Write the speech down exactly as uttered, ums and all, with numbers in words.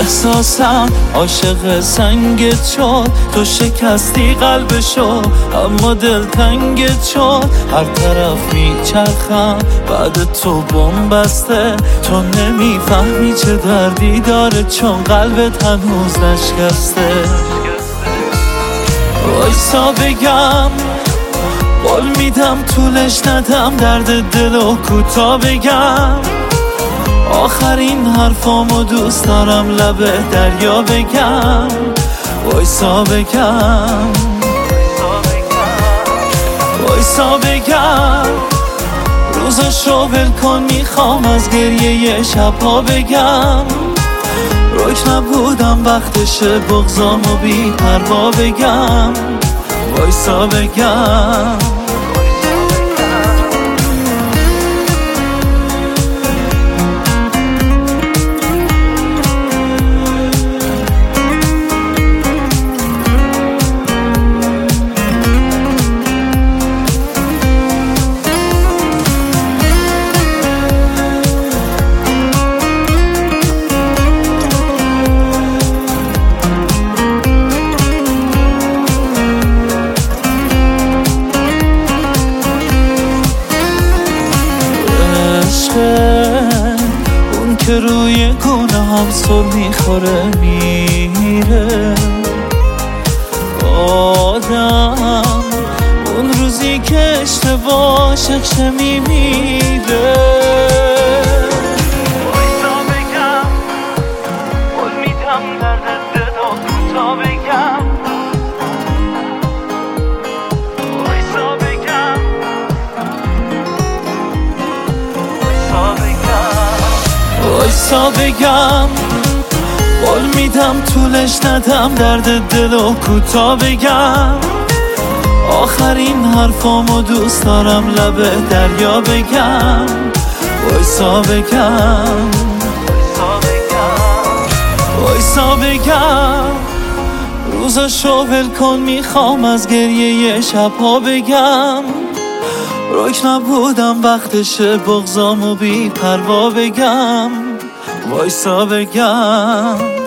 احساسم عاشق سنگت شد، تو شکستی قلبشو اما دل تنگت شد. هر طرف میچرخم بعد تو بم بسته، تو نمیفهمی چه دردی داره چون قلبت هنوز نشکسته. وایسا بگم قول میدم طولش ندم، درد دل و کوتا بگم. آخرین حرفامو دوست دارم لب دریا بگم. وایسا بگم وایسا بگم روزشو ول کن، میخوام از گریه شبها بگم. روک نبودم وقتشه بغضامو بی پروا بگم. وایسا بگم اون که روی گونه هم سر میخوره میره آدم، اون روزی که اشتباه شخشه میمیره. وایسا بگم قول میدم درد دل و کوتا بگم. وایسا بگم وایسا بگم قول میدم طولش ندم، درد دل و کوتا بگم. آخرین حرفامو دوست دارم لب دریا بگم. وایسا بگم وایسا بگم روزشو ول کن، میخوام از گریه شبها بگم. روک نبودم وقتشه بغضامو بی پروا بگم. وایسا بگم